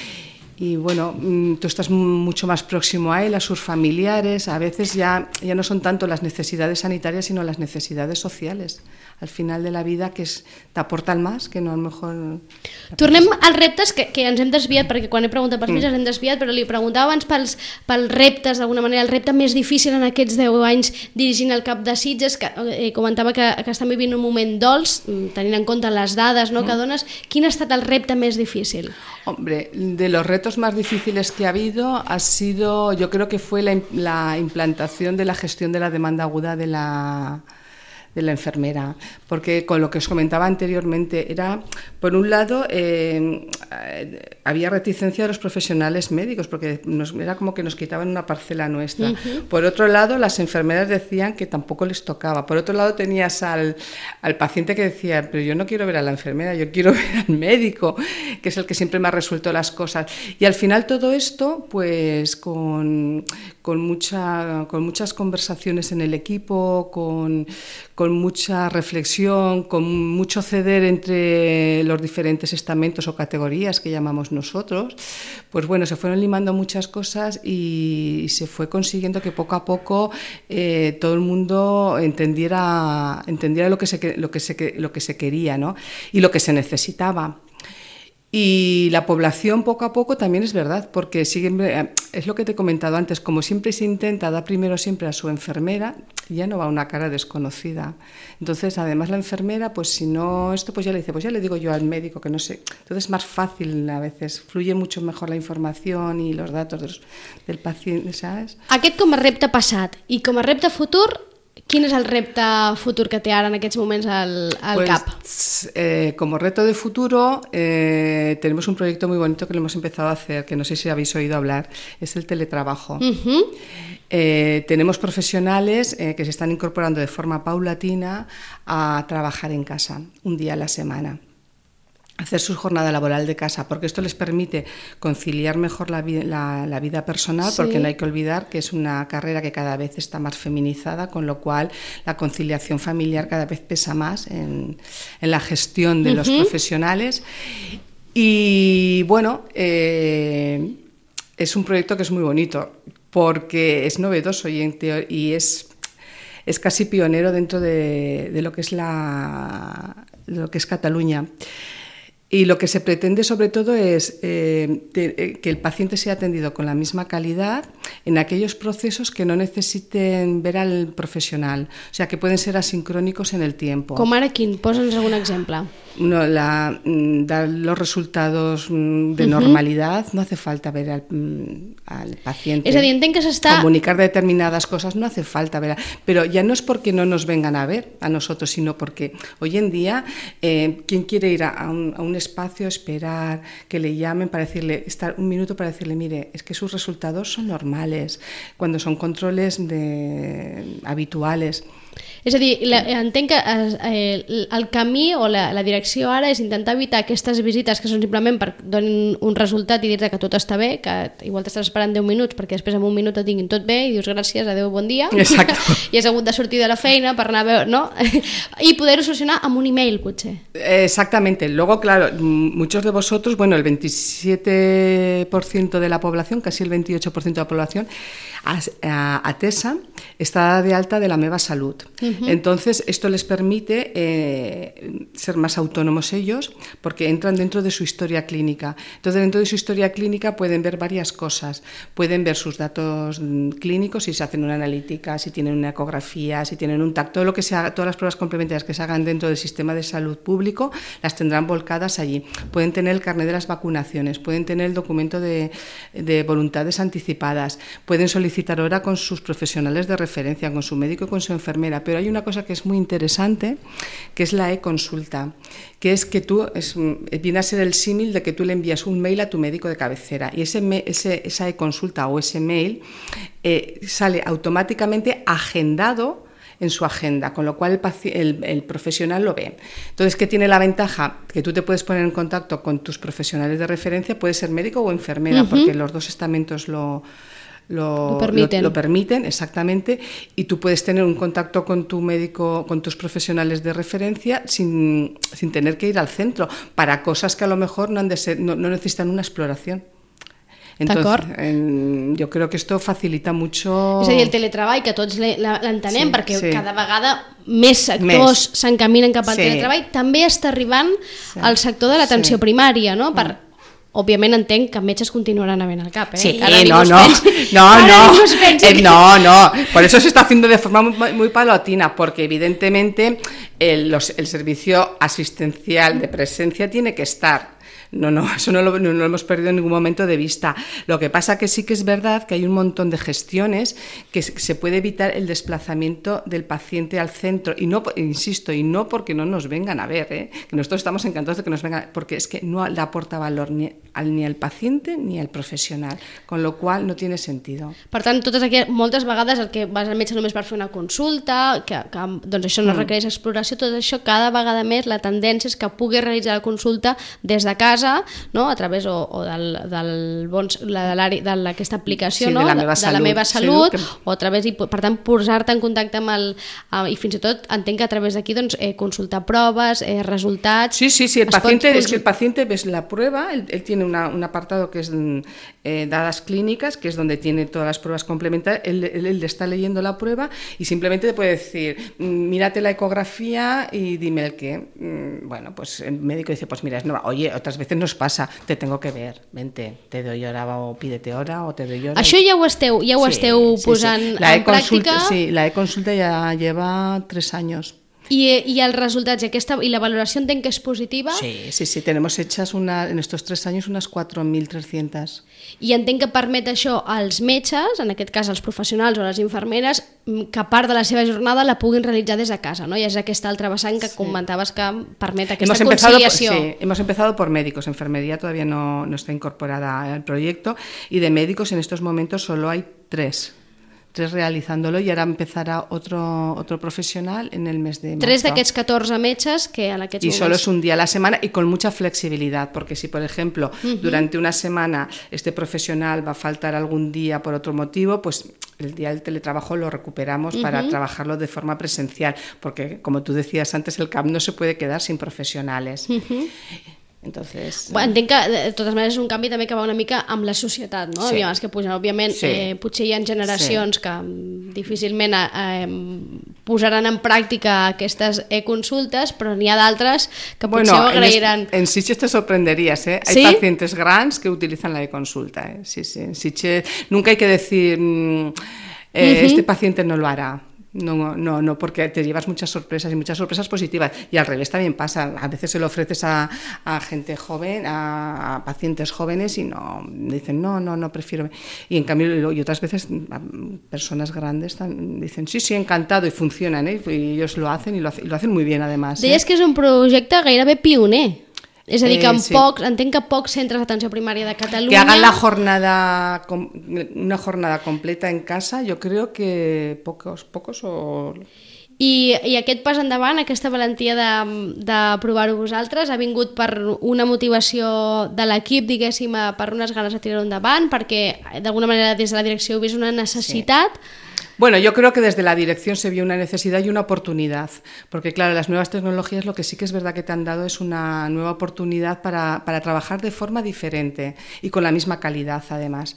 Y bueno, tú estás mucho más próximo a él, a sus familiares, a veces ya, ya no son tanto las necesidades sanitarias, sino las necesidades sociales, al final de la vida, que es, t'aporten més, que no a lo mejor... Tornem als reptes, que, que ens hem desviat, perquè quan he preguntat pels mm. metges ens hem desviat, però li preguntava abans pels, pels reptes, d'alguna manera, el repte més difícil en aquests deu anys dirigint el cap de Sitges, que eh, comentava que, que estan vivint un moment dolç, tenint en compte les dades, no, mm. que dones. Quin ha estat el repte més difícil? Hombre, de los retos más difíciles que ha habido ha sido, yo creo que fue la, la implantación de la gestión de la demanda aguda de la, de la enfermera, porque con lo que os comentaba anteriormente era, por un lado, eh, había reticencia de los profesionales médicos, porque nos, era como que nos quitaban una parcela nuestra. Uh-huh. Por otro lado, las enfermeras decían que tampoco les tocaba. Por otro lado, tenías al, al paciente que decía, pero yo no quiero ver a la enfermera, yo quiero ver al médico, que es el que siempre me ha resuelto las cosas. Y al final todo esto, pues con, con, mucha, con muchas conversaciones en el equipo, con, con mucha reflexión, con mucho ceder entre los diferentes estamentos o categorías que llamamos nosotros, pues bueno, se fueron limando muchas cosas y, y se fue consiguiendo que poco a poco eh, todo el mundo entendiera, entendiera lo que se, lo que se, lo que se quería, ¿no? Y lo que se necesitaba. Y la población poco a poco también es verdad, porque sigue, es lo que te he comentado antes, como siempre se intenta dar primero siempre a su enfermera, ya no va una cara desconocida. Entonces, además la enfermera, pues si no esto, pues ya le dice, pues ya le digo yo al médico que no sé. Entonces es más fácil a veces, fluye mucho mejor la información y los datos de los, del paciente, ¿sabes? Aquest com a repte passat i com a repte futur, ¿quién es el repte futur que té ara en aquests moments al, al pues, CAP? Eh, como reto de futuro eh, tenemos un proyecto muy bonito que lo hemos empezado a hacer, que no sé si habéis oído hablar, es el teletrabajo. Uh-huh. Eh, tenemos profesionales eh, que se están incorporando de forma paulatina a trabajar en casa, un día a la semana. Hacer su jornada laboral de casa, porque esto les permite conciliar mejor la, vi- la, la vida personal, sí. Porque no hay que olvidar que es una carrera que cada vez está más feminizada, con lo cual la conciliación familiar cada vez pesa más en, en la gestión de uh-huh. los profesionales. Y bueno, eh, es un proyecto que es muy bonito, porque es novedoso y, en teo- y es, es casi pionero dentro de, de lo que es la, de lo que es Cataluña. Y lo que se pretende sobre todo es eh, de, que el paciente sea atendido con la misma calidad en aquellos procesos que no necesiten ver al profesional, o sea, que pueden ser asincrónicos en el tiempo. Com ara quin? Posa'ns algun exemple. No, la, dar los resultados de normalidad, uh-huh. no hace falta ver al, al paciente. És a dir, entenc que s'està... Comunicar determinadas cosas no hace falta ver, pero ya no es porque no nos vengan a ver a nosotros, sino porque hoy en día, eh, ¿quién quiere ir a, a, un, a un espacio, esperar que le llamen para decirle, estar un minuto para decirle, mire, es que sus resultados son normales, cuando son controles de, habituales? És a dir, la, entenc que eh, el camí o la, la direcció ara és intentar evitar aquestes visites que són simplement per donar un resultat i dir-te que tot està bé, que igual t'estàs esperant deu minuts perquè després en un minut et diguin tot bé i dius gràcies, adeu, bon dia. Exacto. I has hagut de sortir de la feina per anar a veure, no? I poder-ho solucionar amb un email, potser. Exactamente. Luego, claro, muchos de vosotros, bueno, el veintisiete por ciento de la población, casi el veintiocho por ciento de la población, atesa está de alta de la Meva Salud. Uh-huh. Entonces, esto les permite eh, ser más autónomos ellos porque entran dentro de su historia clínica. Entonces, dentro de su historia clínica pueden ver varias cosas. Pueden ver sus datos clínicos, si se hacen una analítica, si tienen una ecografía, si tienen un tacto, todo lo que se haga, todas las pruebas complementarias que se hagan dentro del sistema de salud público, las tendrán volcadas allí. Pueden tener el carnet de las vacunaciones, pueden tener el documento de, de voluntades anticipadas, pueden solicitar hora con sus profesionales de referencia, con su médico y con su enfermera. Pero hay una cosa que es muy interesante, que es la e-consulta, que es que tú, es, viene a ser el símil de que tú le envías un mail a tu médico de cabecera y ese, ese, esa e-consulta o ese mail eh, sale automáticamente agendado en su agenda, con lo cual el, el, el profesional lo ve. Entonces, ¿qué tiene la ventaja? Que tú te puedes poner en contacto con tus profesionales de referencia, puede ser médico o enfermera, uh-huh. porque los dos estamentos lo... Lo, lo, permiten. Lo, lo permiten, exactamente, y tú puedes tener un contacto con tu médico, con tus profesionales de referencia sin, sin tener que ir al centro para cosas que a lo mejor no, han de ser, no, no necesitan una exploración. Entonces, en, jo crec que esto facilita mucho... És a dir, el teletreball, que tots l'entenem, sí, perquè sí. cada vegada més sectors s'encaminen cap al sí. teletreball, també està arribant sí. al sector de l'atenció sí. primària, no? Per... Mm. Òbviament entenc que metges continuaran havent al CAP, ¿eh? Sí, ara no, no, pensi, no, no, eh, no, no, por eso se está haciendo de forma muy, muy paulatina, porque evidentemente el, los, el servicio asistencial de presencia tiene que estar. No, no, eso no lo, no lo hemos perdido en ningún momento de vista. Lo que pasa que sí que es verdad que hay un montón de gestiones que se puede evitar el desplazamiento del paciente al centro. Y no, insisto, y no porque no nos vengan a ver, ¿eh? Que nosotros estamos encantados de que nos vengan, porque es que no le aporta valor ni al, ni al paciente ni al professional, con lo qual no tiene sentido. Per tant, totes aquí, moltes vegades el que vas al metge només per fer una consulta, que, que doncs això no mm. requereix exploració, tot això cada vegada més la tendència és que pugui realitzar la consulta des de casa, no? A través o, o del, del bon, d'aquesta aplicació, sí, no? de la meva de, salut, de la meva salut, sí, que... o a través, i per tant posar-te en contacte amb el, eh, i fins i tot entenc que a través d'aquí doncs, eh, consultar proves, eh, resultats... Sí, sí, sí, el paciente, pot... es que el paciente ves la prueba, él, él tiene una, un apartado que es eh, dadas clínicas, que es donde tiene todas las pruebas complementarias, él, él, él está leyendo la prueba y simplemente te puede decir, mírate la ecografía y dime el qué. Bueno, pues el médico dice, pues mira, es no, oye, otras veces nos pasa, te tengo que ver, vente, te doy hora o pídete hora o te doy hora. Això ja ho esteu, ja ho sí, esteu posant sí, sí. La en pràctica? Sí, la e-consulta ya lleva tres años. I, i els resultats aquesta, i la valoració entenc que és positiva? Sí, sí, sí, tenemos hechas una, en estos tres años unas cuatro mil trescientas. I entenc que permet això als metges, en aquest cas als professionals o les infermeres, que part de la seva jornada la puguin realitzar des de casa, no? I és aquesta altra vessant que sí. comentaves que permet aquesta hemos conciliació. Por, sí, hemos empezado por médicos, enfermería todavía no, no está incorporada al proyecto y de médicos en estos momentos solo hay tres. Tres realizándolo y ahora empezará otro, otro profesional en el mes de marzo. Tres d'aquests catorze metges que en aquests y moments... solo es un día a la semana y con mucha flexibilidad, porque si, por ejemplo, uh-huh. durante una semana este profesional va a faltar algún día por otro motivo, pues el día del teletrabajo lo recuperamos uh-huh. para trabajarlo de forma presencial, porque, como tú decías antes, el C A P no se puede quedar sin profesionales. Uh-huh. Entonces, bueno, entenc que de totes maneres és un canvi també que va una mica amb la societat, no? Sí. Que pugen, òbviament, sí. eh, potser hi ha generacions sí. que difícilment eh, posaran en pràctica aquestes e-consultes, però n'hi ha d'altres que potser bueno, ho agrairan. En, en Sitges te sorprenderías, ¿eh? Hay ¿Sí? pacientes grandes que utilizan la e-consulta, ¿eh? Sí, sí. En Sitges nunca hay que decir eh, uh-huh. este paciente no lo hará. No, no, no, porque te llevas muchas sorpresas y muchas sorpresas positivas. Y al revés también pasa. A veces se lo ofreces a, a gente joven, a, a pacientes jóvenes y no dicen no, no, no prefiero. Y en cambio, y otras veces personas grandes dicen sí, sí, encantado y funcionan, ¿eh? Y ellos lo hacen y lo, y lo hacen muy bien además. Deies ¿eh? que és un projecte gairebé pioner. És a dir, que eh, en sí. pocs, entenc que pocs centres d'atenció primària de Catalunya... Que hagan la jornada, una jornada completa en casa, yo creo que pocos, pocos o... I, i aquest pas endavant, aquesta valentia de, de provar-ho vosaltres, ha vingut per una motivació de l'equip, diguéssim, per unes ganes de tirar-ho endavant, perquè d'alguna manera des de la direcció heu vist una necessitat... Sí. Bueno, yo creo que desde la dirección se vio una necesidad y una oportunidad, porque claro, las nuevas tecnologías lo que sí que es verdad que te han dado es una nueva oportunidad para, para trabajar de forma diferente y con la misma calidad además.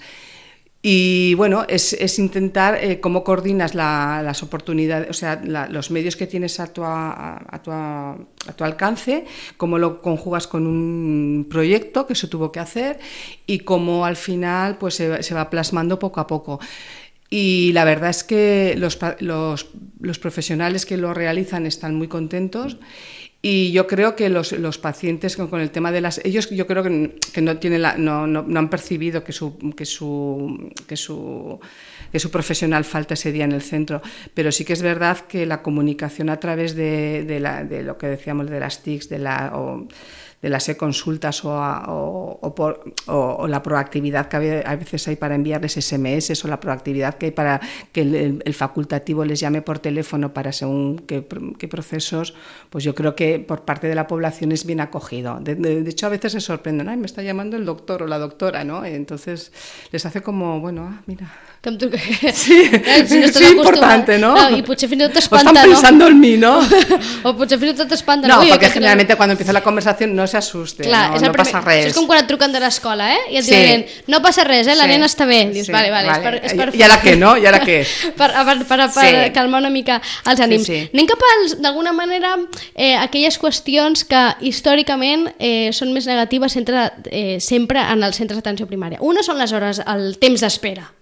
Y bueno, es, es intentar eh, cómo coordinas la, las oportunidades, o sea, la, los medios que tienes a tu, a, a, tu, a tu alcance, cómo lo conjugas con un proyecto que se tuvo que hacer y cómo al final pues se, se va plasmando poco a poco. Y la verdad es que los, los, los profesionales que lo realizan están muy contentos y yo creo que los, los pacientes con, con el tema de las... Ellos yo creo que, que no, tienen la, no, no, no han percibido que su, que, su, que, su, que su profesional falta ese día en el centro, pero sí que es verdad que la comunicación a través de, de, la, de lo que decíamos de las T I Cs, de la... O, de las e-consultas o, o, o, por, o, o la proactividad que a veces hay para enviarles ese eme ese o la proactividad que hay para que el, el facultativo les llame por teléfono para según qué, qué procesos, pues yo creo que por parte de la población es bien acogido. De, de, de hecho, a veces se sorprenden, ay, me está llamando el doctor o la doctora, ¿no? Entonces les hace como, bueno, ah, mira... Com tu... Sí, si no sí importante, ¿no? no? I potser fins i tot t'espanta, o están pensando no? en mí, ¿no? O potser fins i tot t'espanta. No, no porque generalmente cuando empieza la conversación no se asuste, Clar, no, no passa res. És com quan et truquen de l'escola, eh? I et sí. diuen, no passa res, eh? La sí. nena està bé. Dius, sí. vale, vale, vale. És per, és per... I ara què, no? I ara què? per per, per, per sí. calmar una mica els ànims. Sí, sí. Anem cap als, d'alguna manera, eh, aquelles qüestions que històricament eh, són més negatives sempre, eh, sempre en els centres d'atenció primària. Una són les hores, el temps d'espera.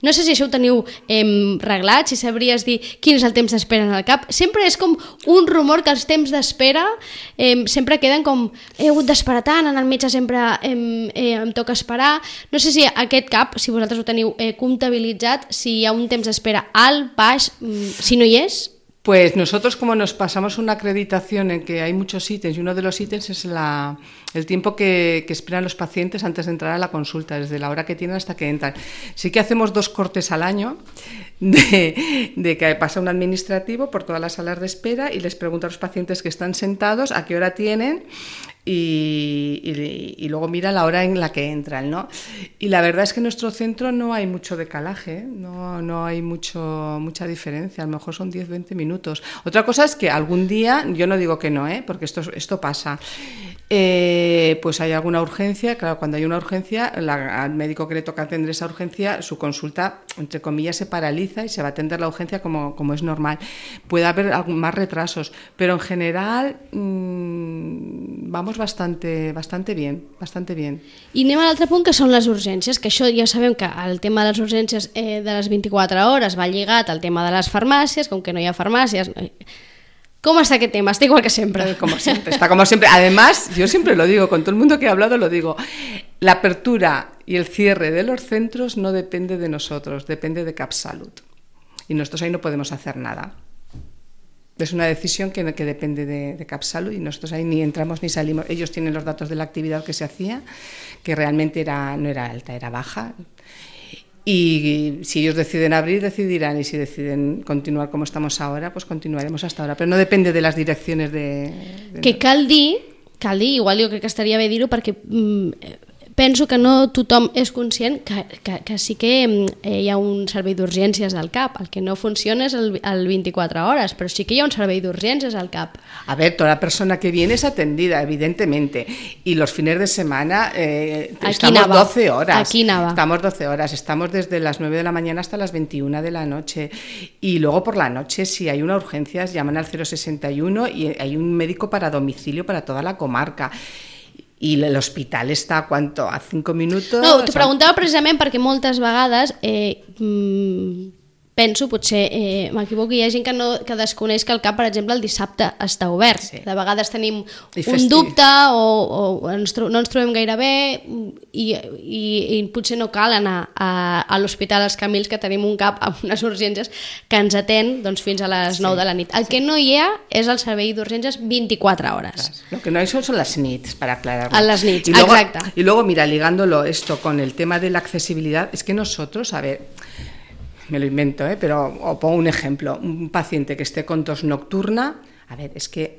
No sé si això ho teniu eh, reglat, si sabries dir quin és el temps d'espera en el CAP. Sempre és com un rumor que els temps d'espera eh, sempre queden com he hagut d'esperar tant, en el metge sempre eh, eh, em toca esperar. No sé si aquest CAP, si vosaltres ho teniu eh, comptabilitzat, si hi ha un temps d'espera alt, baix, si no hi és. Pues nosotros, como nos pasamos una acreditación en que hay muchos ítems y uno de los ítems es la, el tiempo que, que esperan los pacientes antes de entrar a la consulta, desde la hora que tienen hasta que entran. Sí que hacemos dos cortes al año de, de que pasa un administrativo por todas las salas de espera y les pregunta a los pacientes que están sentados a qué hora tienen y, y, y luego mira la hora en la que entran, ¿no? Y la verdad es que en nuestro centro no hay mucho decalaje, ¿eh? no, no hay mucho, mucha diferencia, a lo mejor son diez a veinte minutos. Otra cosa es que algún día, yo no digo que no, ¿eh? Porque esto, esto pasa, eh, pues hay alguna urgencia, claro, cuando hay una urgencia, la, al médico que le toca atender esa urgencia, su consulta, entre comillas, se paraliza y se va a atender la urgencia como, como es normal. Puede haber algún, más retrasos, pero en general mmm, vamos bastante, bastante bien, bastante bien. I anem a l'altre punt, que són les urgències, que això ja sabem que el tema de les urgències eh, de les vint-i-quatre hores va lligat al tema de les farmàcies, com que no hi ha farmàcies... ¿Cómo está qué tema? Está igual que siempre. Como siempre, está como siempre. Además, yo siempre lo digo, con todo el mundo que he hablado lo digo, la apertura y el cierre de los centros no depende de nosotros, depende de CapSalut. Y nosotros ahí no podemos hacer nada. Es una decisión que, que depende de, de CapSalut y nosotros ahí ni entramos ni salimos. Ellos tienen los datos de la actividad que se hacía, que realmente era, no era alta, era baja. Y si ellos deciden abrir, decidirán, y si deciden continuar como estamos ahora, pues continuaremos hasta ahora, però no depende de les direccions de... de... Que cal dir, cal dir, igual jo crec que estaria bé dir-ho perquè mm, penso que no tothom és conscient que, que, que sí que eh, hi ha un servei d'urgències al CAP, el que no funciona és el, el vint-i-quatre hores, però sí que hi ha un servei d'urgències al CAP. A ver, toda la persona que viene es atendida, evidentemente, y los fines de semana eh, estamos nava. doce horas. Aquí nava. Estamos doce horas, estamos desde las nueve de la mañana hasta las veintiuna de la noche. Y luego por la noche, si hay una urgencia, llaman al cero sesenta y uno y hay un médico para domicilio para toda la comarca. I l'hospital està, ¿cuánto? A cinco minutos? No, t'ho preguntava precisament perquè moltes vegades eh, mm, penso, potser eh, m'equivoco, hi ha gent que, no, que desconeix que el CAP, per exemple, el dissabte està obert. Sí. De vegades tenim un dubte o, o ens tro no ens trobem gaire bé i, i, i potser no cal anar a, a l'Hospital als Camils, que tenim un CAP amb unes urgències que ens atén doncs, fins a les nou sí. de la nit. El que no hi ha és el servei d'urgències veinticuatro horas. Lo que no hay son, son las nits, para aclararlo. A las nits, y luego, exacte. Y luego, mira, ligándolo esto con el tema de la accesibilidad, es que nosotros, a ver... me lo invento, ¿eh? Pero o pongo un ejemplo, un paciente que esté con tos nocturna, a ver, es que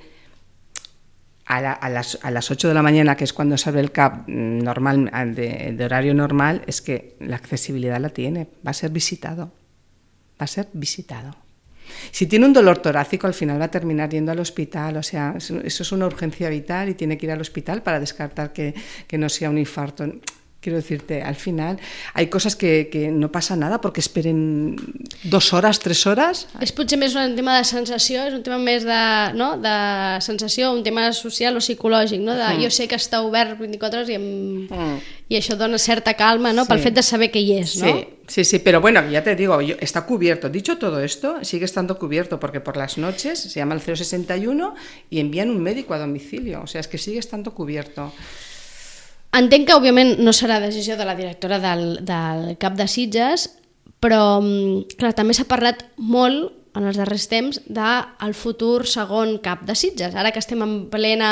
a, la, a, las, a las ocho de la mañana, que es cuando se abre el CAP normal, de, de horario normal, es que la accesibilidad la tiene, va a ser visitado, va a ser visitado. Si tiene un dolor torácico, al final va a terminar yendo al hospital, o sea, eso es una urgencia vital y tiene que ir al hospital para descartar que, que no sea un infarto. Quiero decirte, al final hay cosas que, que no pasa nada porque esperen dos horas, tres horas. És potser més un tema de sensació, és un tema més de, no? de sensació, un tema social o psicològic, no? De, mm. jo sé que està obert veinticuatro hores i, em, mm. i això dona certa calma, no? Sí. Pel fet de saber que hi és, no? Sí. Sí, sí, pero bueno, ya te digo, yo, está cubierto. Dicho todo esto, sigue estando cubierto porque por las noches se llama el cero sesenta y uno y envían un médico a domicilio, o sea, es que sigue estando cubierto. Entenc que, òbviament, no serà decisió de la directora del, del CAP de Sitges, però, clar, també s'ha parlat molt en els darrers temps del futur segon CAP de Sitges. Ara que estem en plena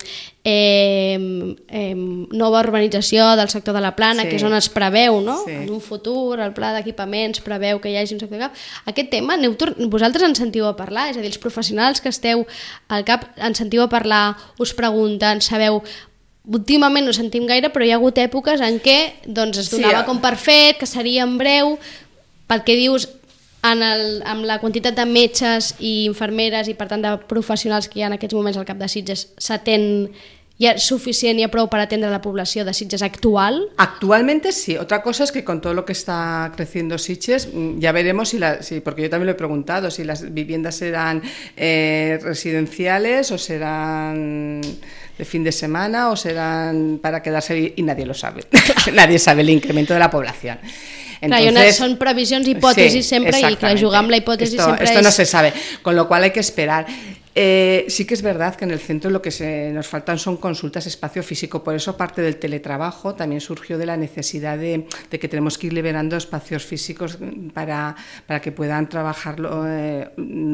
eh, eh, nova urbanització del sector de la Plana, sí. que és on es preveu, no? Sí. En un futur, el pla d'equipaments preveu que hi hagi un sector de CAP. Aquest tema, vosaltres en sentiu a parlar? És a dir, els professionals que esteu al CAP en sentiu a parlar, us pregunten, sabeu... Últimament no sentim gaire, però hi ha hagut èpoques en què doncs, es donava sí, com per fet, que seria en breu, pel que dius, en el, amb la quantitat de metges i infermeres i per tant de professionals que hi ha en aquests moments al CAP de Sitges, s'atén hi ha suficient, hi ha prou per atendre la població de Sitges actual? Actualmente sí. Otra cosa es que con todo lo que está creciendo Sitges, ya veremos si, la, si porque yo también lo he preguntado, si las viviendas serán eh, residenciales o serán de fin de semana o serán para quedarse, y nadie lo sabe. Nadie sabe el incremento de la población. Entonces, clar, son previsions, hipòtesis sí, sempre, y clar, jugar amb la hipòtesi esto, siempre esto es... no se sabe, con lo cual hay que esperar. Eh, sí que es verdad que en el centro lo que se nos faltan son consultas, espacio físico, por eso parte del teletrabajo también surgió de la necesidad de, de que tenemos que ir liberando espacios físicos para, para que puedan trabajar eh,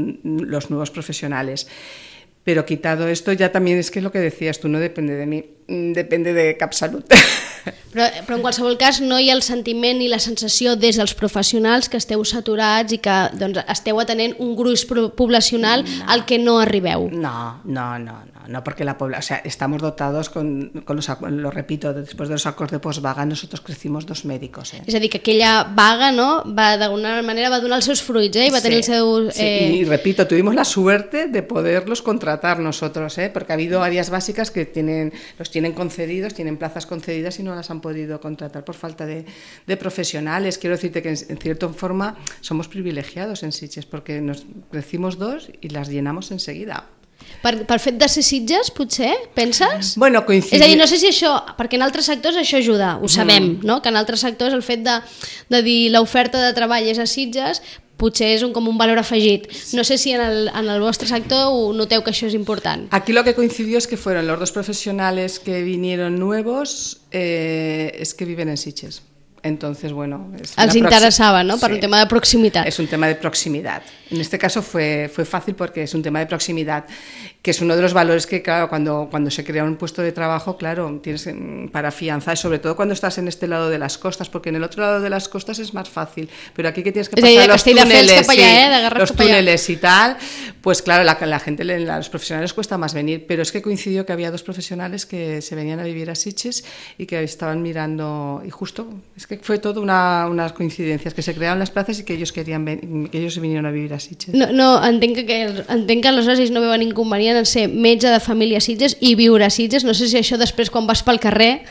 los nuevos profesionales. Pero quitado esto, ya también es que lo que decías tú, no depende de mí, depende de CapSalut. Però, però en qualsevol cas no hi ha el sentiment ni la sensació des dels professionals que esteu saturats i que doncs, esteu atenent un gruix poblacional no. al que no arribeu. No, no, no, no, no porque la población, o sea, estamos dotados con, con los, lo repito, después de los acords de postvaga nosotros crecimos dos médicos. Eh? És a dir, que aquella vaga, no, va d'alguna manera va donar els seus fruits, eh? I va tenir sí, el seu... Eh... Sí, y repito, tuvimos la suerte de poderlos contratar nosotros, ¿eh? Porque ha habido áreas básicas que tienen, los tienen concedidos, tienen plazas concedidas y no las han podido contratar por falta de, de profesionales. Quiero decirte que en, en cierta forma somos privilegiados en Sitges porque nos crecimos dos y las llenamos enseguida. Per, per fet de ser Sitges, potser, penses? Bueno, coincidi... És a dir, no sé si això, perquè en altres sectors això ajuda, ho sabem, mm. no? Que en altres sectors el fet de, de dir l'oferta de treball és a Sitges potser és un, com un valor afegit. No sé si en el, en el vostre sector ho noteu que això és important. Aquí lo que coincidió es que fueron los dos profesionales que vinieron nuevos, eh, es que viven en Sitges. Entonces, bueno... Es Els interessava, ¿no? Per sí, un tema de proximitat. Es un tema de proximidad. En este caso fue, fue fácil porque es un tema de proximidad, que es uno de los valores que, claro, cuando, cuando se crea un puesto de trabajo, claro, tienes para afianzar, sobre todo cuando estás en este lado de las costas, porque en el otro lado de las costas es más fácil, pero aquí que tienes que pasar los túneles, sí, allá, eh, los túneles y tal, pues claro, la, la gente, a los profesionales cuesta más venir, pero es que coincidió que había dos profesionales que se venían a vivir a Sitges y que estaban mirando, y justo, es que fue todo una, unas coincidencias, que se crearon las plazas y que ellos querían ven, que ellos se vinieron a vivir a Sitges. No, no entenc que, entenc que aleshores ells no veuen inconvenient en ser metge de família a Sitges i viure a Sitges. No sé si això després quan vas pel carrer...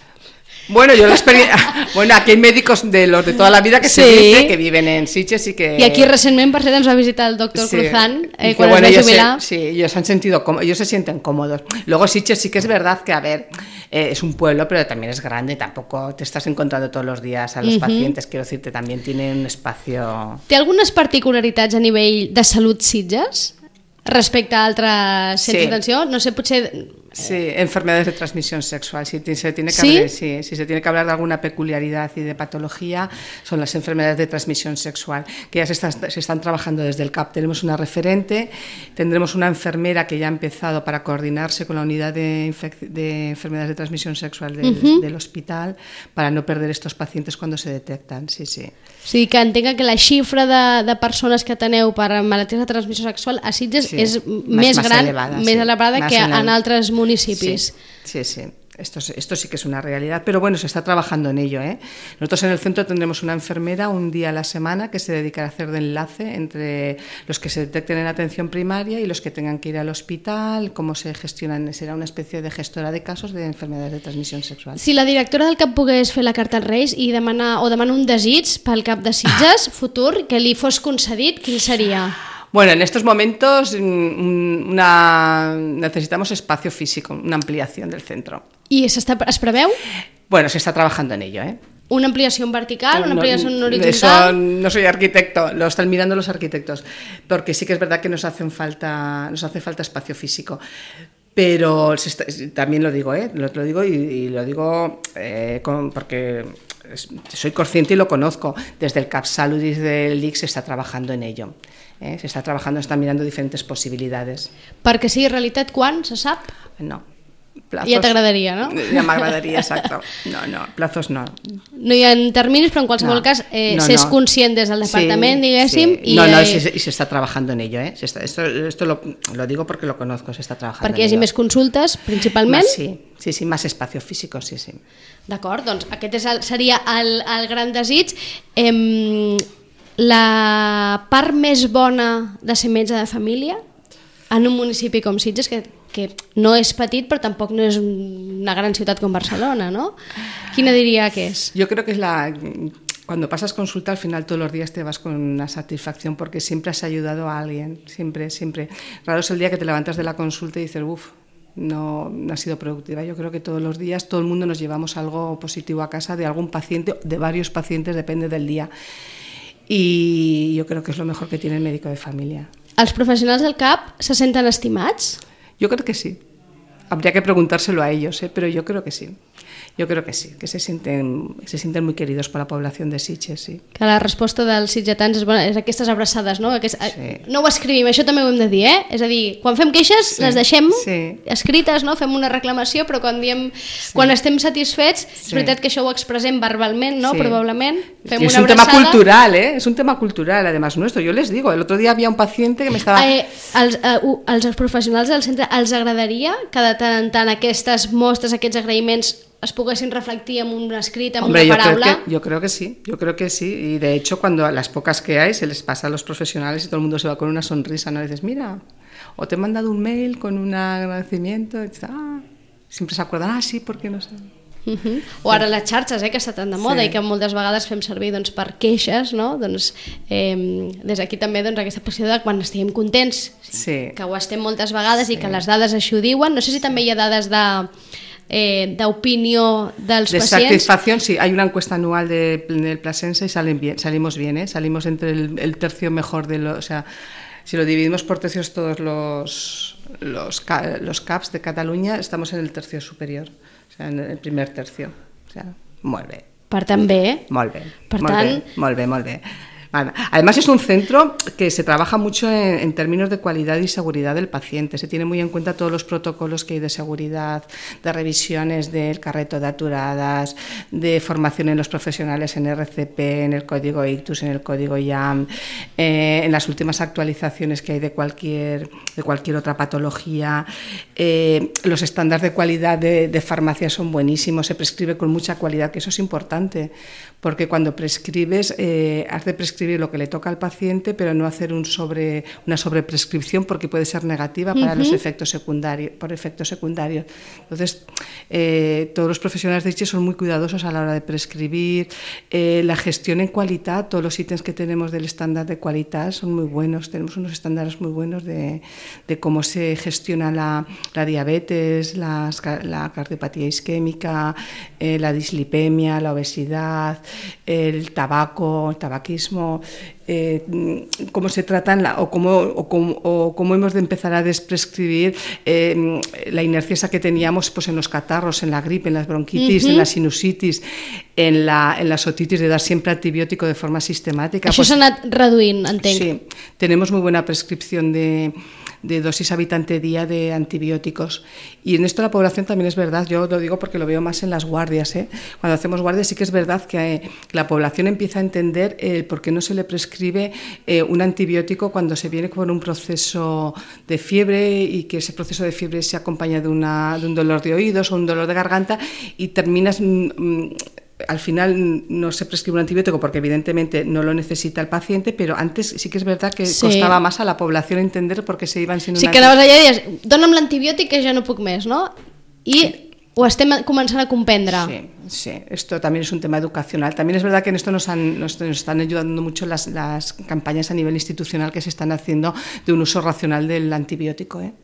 Bueno, yo la experiencia... Bueno, aquí hay médicos de los de toda la vida que sí. se dice que viven en Sitges y que... Y aquí recentment, per cert, ens va visitar el doctor sí. Cruzán, eh, quan bueno, es va jubilar. Se, sí, ellos han sentido, ellos se sienten cómodos. Luego Sitges sí que es verdad que, a ver, eh, es un pueblo, pero también es grande, tampoco te estás encontrando todos los días a los uh-huh. pacientes, quiero decirte, también tiene un espacio... Té algunes particularitats a nivell de salut Sitges? Respecte a altres centres sí. d'atenció, no sé, potser... Sí, enfermedades de transmisión sexual. Si se tiene que ¿Sí? hablar, sí, si se tiene que hablar de alguna peculiaridad y de patología, son las enfermedades de transmisión sexual, que ya se están, se están trabajando desde el C A P. Tenemos una referente, tendremos una enfermera que ya ha empezado para coordinarse con la unidad de, infec- de enfermedades de transmisión sexual del, uh-huh. del hospital, para no perder estos pacientes cuando se detectan. Sí, sí. Sí, que entenga que la xifra de, de persones que teneu per malalties de transmissió sexual a Sitges sí, és més, més gran, elevada, més sí. elevada más que en, el... en altres municipis. Sí, sí, sí. Esto, esto sí que es una realidad, pero bueno, se está trabajando en ello, ¿eh? Nosotros en el centro tendremos una enfermera un día a la semana que se dedica a hacer de enlace entre los que se detecten en atención primaria y los que tengan que ir al hospital, cómo se gestionan, será una especie de gestora de casos de enfermedades de transmisión sexual. Si la directora del C A P pogués fer la carta als Reis i demanar, o demanar un desig pel C A P de Sitges futur que li fos concedit, quin seria? Bueno, en estos momentos una, necesitamos espacio físico, una ampliación del centro. ¿Y se, está, es preveu? Bueno, se está trabajando en ello, ¿eh? ¿Una ampliación vertical, no, una ampliación no, horizontal? Eso, no soy arquitecto, lo están mirando los arquitectos, porque sí que es verdad que nos hacen falta, nos hace falta espacio físico. Pero se está, también lo digo, ¿eh? lo, lo digo y, y lo digo eh, con, porque soy consciente y lo conozco. Desde el CapSalut y desde el I C se está trabajando en ello. Eh? Se está trabajando, está mirando diferentes posibilitats. Perquè sigui realitat quan, se sap? No. Plazos, ja t'agradaria, no? Ja m'agradaria, exacto. No, no, plazos no. No hi ha terminis, però en qualsevol no, cas eh, no, s'és no. conscient des del departament, sí, diguéssim. Sí. No, no, i se, se está trabajando en ello, ¿eh? Se está, esto esto lo, lo digo porque lo conozco, se está trabajando perquè hi hagi més consultes, principalment? Más, sí, sí, sí, más espacio físico, sí, sí. D'acord, doncs aquest és el, seria el, el gran desig. Eh, la part més bona de ser metge de família en un municipi com Sitges, que que no és petit però tampoc no és una gran ciutat com Barcelona, ¿no? Quina diria que és? Yo creo que es la... Cuando pasas consulta, al final todos los días te vas con una satisfacción porque siempre has ayudado a alguien, siempre, siempre. Raro es el día que te levantas de la consulta y dices, uff, no, no ha sido productiva. Yo creo que todos los días todo el mundo nos llevamos algo positivo a casa de algún paciente, de varios pacientes, depende del día. Y yo creo que es lo mejor que tiene el médico de familia. Els professionals del C A P se senten estimats? Yo creo que sí. Habría que preguntárselo a ellos, ¿eh? Pero yo creo que sí. Yo creo que sí, que se sienten, se sienten muy queridos por la población de Sitges, sí. Que la resposta dels sitgetans és, bona, és aquestes abraçades, no? Aquest, Sí. No ho escrivim, això també ho hem de dir, eh? És a dir, quan fem queixes Sí. les deixem Sí. escrites, no? Fem una reclamació, però quan diem, Sí. quan estem satisfets, és Sí. veritat que això ho expressem verbalment, no? Sí. Probablement. Fem Y es una un tema abraçada. cultural, ¿eh? Es un tema cultural, además nuestro. Yo les digo, el otro día había un paciente que me estaba... Eh, als, eh, u- als professionals del centre els agradaria que de tant en tant aquestes mostres, aquests agraïments es poguessin reflectir en un escrit, en Hombre, una yo creo, paraula? que, yo creo que sí, yo creo que sí. Y de hecho, cuando a las pocas que hay, se les pasa a los profesionales y todo el mundo se va con una sonrisa, ¿no? Y dices, mira, o te he mandado un mail con un agradecimiento, y dices, ah, siempre se acuerdan, ah, sí, ¿por qué no sé? Uh -huh. O ara les xarxes, eh, que està tan de moda Sí. i que moltes vegades fem servir doncs, per queixes, no? Doncs, eh, des d'aquí també doncs, aquesta passió de quan estiguem contents, Sí. que ho estem moltes vegades Sí. i que les dades així ho diuen. No sé si també hi ha dades de eh, d'opinió dels De pacients. satisfacción, sí, hay una encuesta anual de, del Plasense y salen bien, salimos bien, ¿eh? Salimos entre el, el tercio mejor de los... O sea, si lo dividimos por tercios todos los, los, ca- los C A Ps de Cataluña, estamos en el tercio superior, o sea, en el primer tercio. O sea, molt bé. Per tant, bé, eh? Molt bé, Per molt tant- bé, molt bé, molt bé. Vale. Además es un centro que se trabaja mucho en, en términos de cualidad y seguridad del paciente. Se tiene muy en cuenta todos los protocolos que hay de seguridad, de revisiones del carreto de aturadas, de formación en los profesionales en R C P, en el código Ictus, en el código I A M, eh, en las últimas actualizaciones que hay de cualquier, de cualquier otra patología. Eh, los estándares de cualidad de, de farmacia son buenísimos, se prescribe con mucha cualidad, que eso es importante, porque cuando prescribes, eh, has de prescribir lo que le toca al paciente, pero no hacer un sobre, una sobreprescripción porque puede ser negativa para uh-huh. los efectos secundarios, por efectos secundarios. Entonces, eh, todos los profesionales de Sitges son muy cuidadosos a la hora de prescribir. Eh, la gestión en calidad, todos los ítems que tenemos del estándar de calidad son muy buenos. Tenemos unos estándares muy buenos de, de cómo se gestiona la, la diabetes, las, la cardiopatía isquémica, eh, la dislipemia, la obesidad, el tabaco, el tabaquismo, eh, cómo se tratan la, o, cómo, o, cómo, o cómo hemos de empezar a desprescribir eh, la inercia esa que teníamos pues, en los catarros, en la gripe, en las bronquitis, uh-huh. en la sinusitis, en la, en las otitis, de dar siempre antibiótico de forma sistemática. Això pues, s'ha anat reduint, entenc. Sí, tenemos muy buena prescripción de, de dosis habitante día de antibióticos. Y en esto la población también es verdad, yo lo digo porque lo veo más en las guardias, ¿eh? Cuando hacemos guardias sí que es verdad que, eh, que la población empieza a entender el por qué no se le prescribe eh, un antibiótico cuando se viene con un proceso de fiebre y que ese proceso de fiebre se acompaña de, una, de un dolor de oídos o un dolor de garganta y terminas... Mm, al final no se prescribe un antibiótico porque evidentemente no lo necesita el paciente, pero antes sí que es verdad que sí. costaba más a la población entender por qué se iban sin un sí, que anaves allà i deies, dona'm l'antibiòtic que ja no puc més, no? I sí. ho estem començant a comprendre. Sí, sí, esto también es un tema educacional. También es verdad que en esto nos, han, nos, nos están ayudando mucho las, las campañas a nivel institucional que se están haciendo de un uso racional del antibiótico, ¿eh?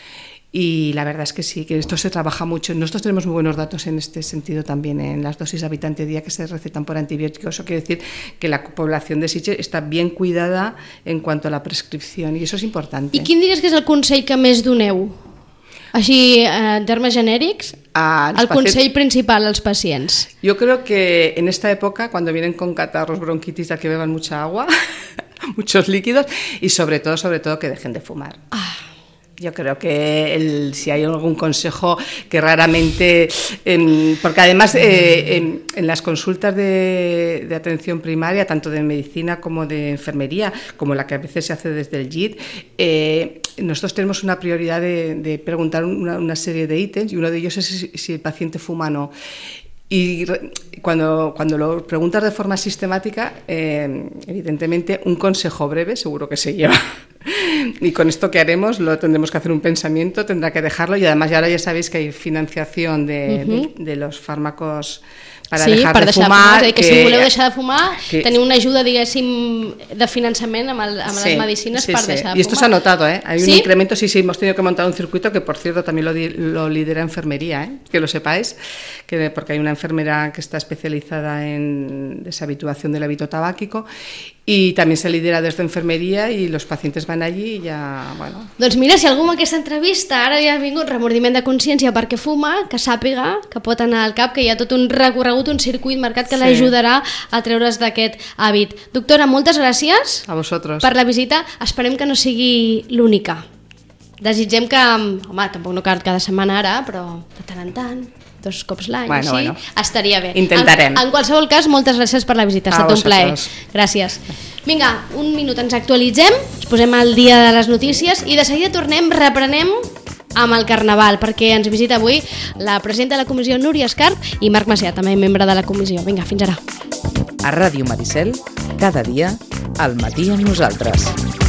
Y la verdad es que sí, que esto se trabaja mucho. Nosotros tenemos muy buenos datos en este sentido también, en las dosis habitante día que se recetan por antibióticos. Eso quiere decir que la población de Sitges está bien cuidada en cuanto a la prescripción y eso es importante. I quin diries que és el consell que més doneu? Així, en termes genèrics, el consell principal als pacients. Yo creo que en esta época, cuando vienen con catarros, bronquitis, ya que beban mucha agua, muchos líquidos y sobre todo, sobre todo que dejen de fumar. Ah. Yo creo que el, si hay algún consejo que raramente, eh, porque además eh, en, en las consultas de, de atención primaria, tanto de medicina como de enfermería, como la que a veces se hace desde el G I D, eh, nosotros tenemos una prioridad de, de preguntar una, una serie de ítems y uno de ellos es si, si el paciente fuma o no. Y cuando, cuando lo preguntas de forma sistemática, eh, evidentemente un consejo breve seguro que se lleva. Y con esto que haremos, lo tendremos que hacer un pensamiento, tendrá que dejarlo, y además ya ahora ya sabéis que hay financiación de, uh-huh. de, de los fármacos para sí, dejar per de deixar fumar. De fumar. És a dir, que, que si voleu deixar de fumar, que... teniu una ajuda, diguéssim, de finançament amb, el, amb sí, les medicines sí, per sí. deixar de fumar. Y esto se ha notado, ¿eh? Hay ¿Sí? un incremento, sí, sí, hemos tenido que montar un circuito que, por cierto, también lo, lo lidera enfermería, ¿eh? Que lo sepáis, que, porque hay una enfermera que está especializada en deshabituación del hábito tabáquico, y también se lidera desde enfermería y los pacientes van allí y ya, bueno... Doncs mira, si algú amb aquesta entrevista ara ja ha vingut remordiment de consciència perquè fuma, que sàpiga que pot anar al cap, que hi ha tot un recorregut, un circuit marcat que sí. l'ajudarà a treure's d'aquest hàbit. Doctora, moltes gràcies a vosaltres per la visita. Esperem que no sigui l'única. Desitgem que, home, tampoc no cal cada setmana ara, però de tant en tant, dos cops l'any, bueno, sí, bueno. estaria bé. Intentarem. En, en qualsevol cas, moltes gràcies per la visita, ha estat un plaer. Gràcies. Vinga, un minut, ens actualitzem, ens posem al dia de les notícies i de seguida tornem, reprenem amb el Carnaval, perquè ens visita avui la presidenta de la comissió Núria Escarp i Marc Macià, també membre de la comissió. Vinga, fins ara. A Ràdio Maricel, cada dia, al matí amb nosaltres.